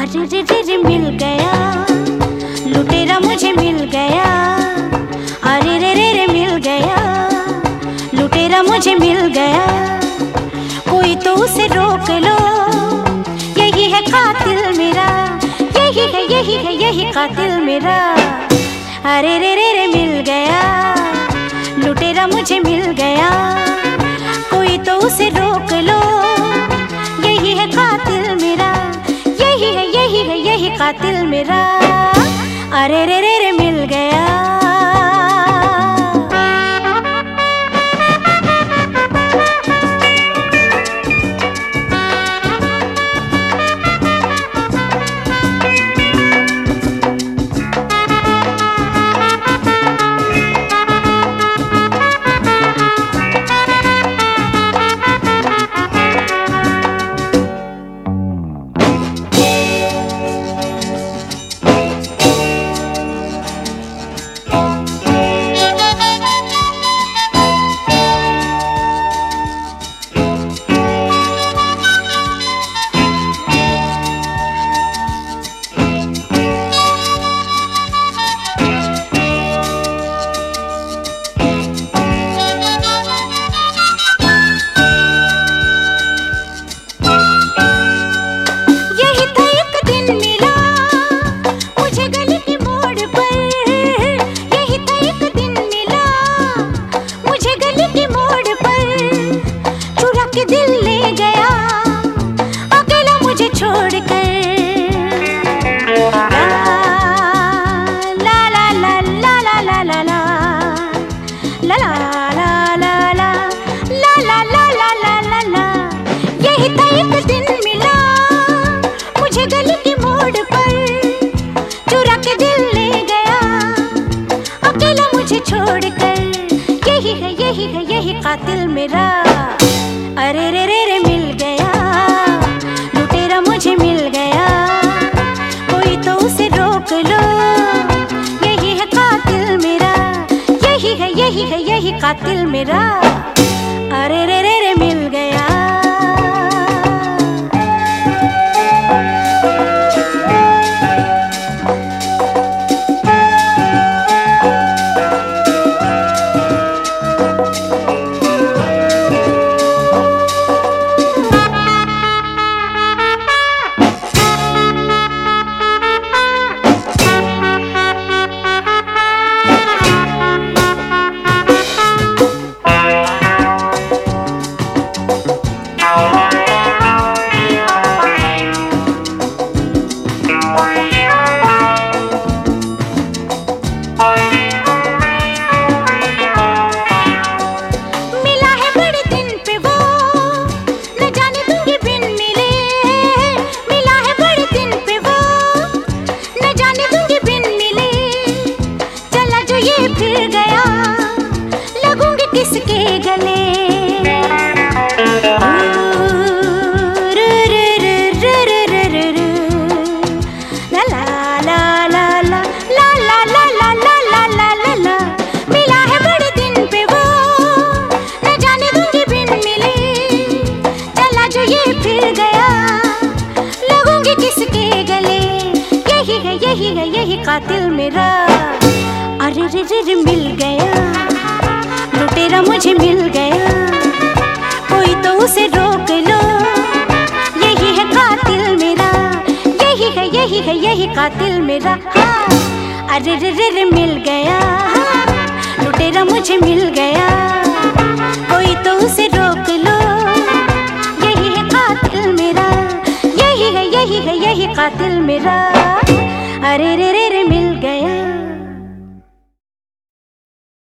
अरे रे रे रे मिल गया, लुटेरा मुझे मिल गया। अरे रे रे रे मिल गया, लुटेरा मुझे मिल गया। कोई तो उसे रोक लो, यही है कातिल मेरा, यही है यही है यही कातिल मेरा। अरे रे रे रे मिल गया, लुटेरा मुझे मिल गया। कोई तो उसे रोक लो, यही है कातिल मेरा, यही है यही है यही कातिल मेरा। अरे रे रे रे मिल गया। कातिल मेरा। अरे रे रे रे मिल गया, लुटेरा मुझे मिल गया। कोई तो उसे रोक लो, यही है कातिल मेरा, यही है यही है यही कातिल मेरा। अरे रे रे रे मिल गया। फिर गया लगूंगी किसके गले। ला ला ला ला ला ला ला ला ला ला ला ला ला ला। मिला है बड़े दिन पे वो, न जाने दूंगी बिन मिले। चला जो ये फिर गया, लगूंगी किसके गले। यही है यही है यही कातिल मेरा। अरे रे रे रे मिल गया, लुटेरा मुझे मिल गया। कोई तो उसे रोक लो, यही है कातिल मेरा, यही है यही है यही कातिल मेरा। हाँ। अरे रे रे रे मिल गया, लुटेरा मुझे मिल गया। कोई तो उसे रोक लो, यही है कातिल मेरा, यही है यही है यही कातिल मेरा। अरे रे रे रे मिल गया।